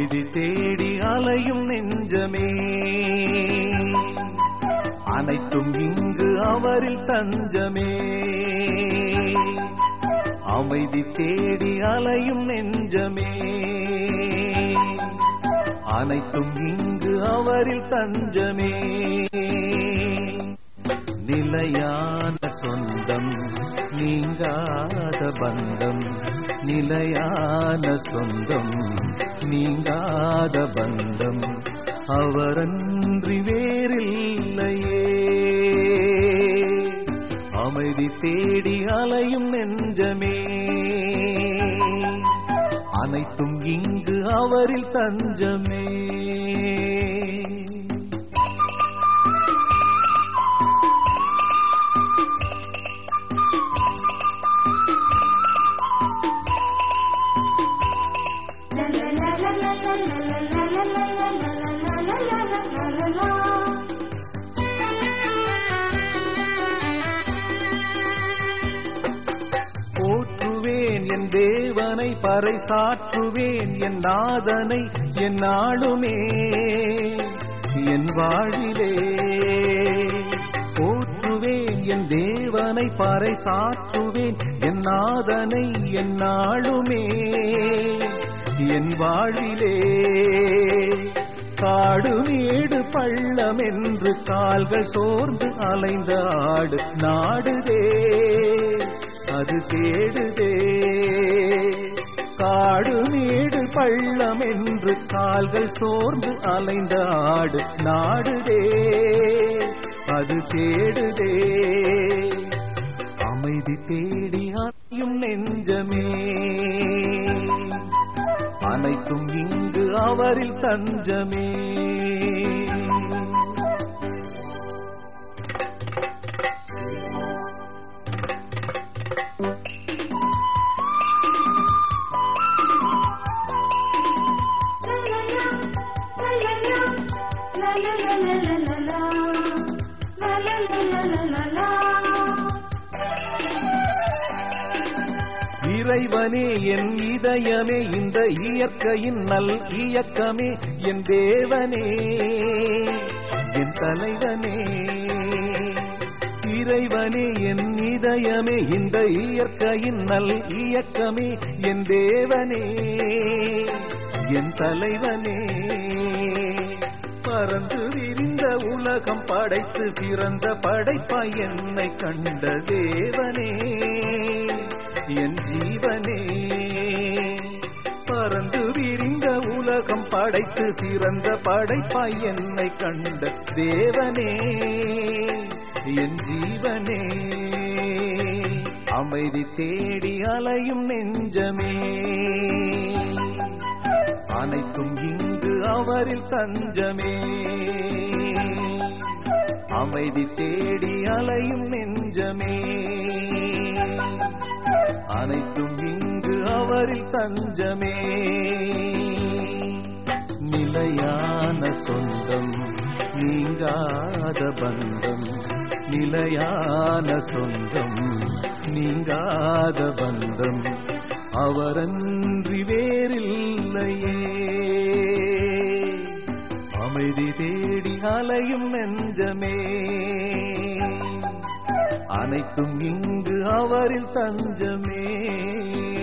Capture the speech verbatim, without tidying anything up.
அமைதி தேடி அலையும் நெஞ்சமே, அனைத்தும் இங்கு அவரில் தஞ்சமே. அமைதி தேடி அலையும் நெஞ்சமே, அனைத்தும் இங்கு அவரில் தஞ்சமே. நிலையான சொந்தம் நீங்காத பந்தம், நிலையான சொந்தம் நீங்காத பந்தம், அவரன்றி வேறில்லையே. அமைதி தேடி அலையும் நெஞ்சமே, அனைத்தும் இங்கு அவரில் தஞ்சமே. போற்றுவேன் என் தேவனை, பறைசாற்றுவேன் என் நாதனை, என் நாளுமே என் வாழ்விலே. போற்றுவேன் என் தேவனை, பறைசாற்றுவேன் என் நாதனை, என் நாளுமே என் வாழ்விலே. காடு மேடு பள்ளம் என்று கால்கள் சோர்ந்து அலைந்த ஆடு நாடுதே, அது தேடுதே. காடு மேடு பள்ளம் என்று கால்கள் சோர்ந்து அலைந்த ஆடு நாடுதே, அது தேடுதே. அமைதி தேடி அலையும் நெஞ்சமே, அனைத்தும் இங்கு அவரில் தஞ்சமே. இறைவனே என் இதயமே, இந்த இயற்கையின் நல் இயக்கமே, என் தேவனே என் தலைவனே. இறைவனே என் இதயமே, இந்த இயற்கையின் நல் இயக்கமே, என் தேவனே என் தலைவனே. பறந்து விரிந்த உலகம் படைத்து சிறந்த படைப்பாய் என்னை கண்ட தேவனே என் ஜீவனே. பறந்து விரிந்த உலகம் படைத்து சிறந்த படைப்பாய் என்னை கண்ட தேவனே என் ஜீவனே. அமைதி தேடி அலையும் நெஞ்சமே, அனைத்தும் இங்கு அவரில் தஞ்சமே. அமைதி தேடி அலையும் நெஞ்சமே, அனைத்தும் இங்கு அவரில் தஞ்சமே. நிலையான சொந்தம் நீங்காத பந்தம், நிலையான சொந்தம் நீங்காத பந்தம், அவரன்றி வேறில்லையே. அமைதி தேடி அலையும் நெஞ்சமே, அனைத்தும் இங்கு அவரில் தஞ்சமே.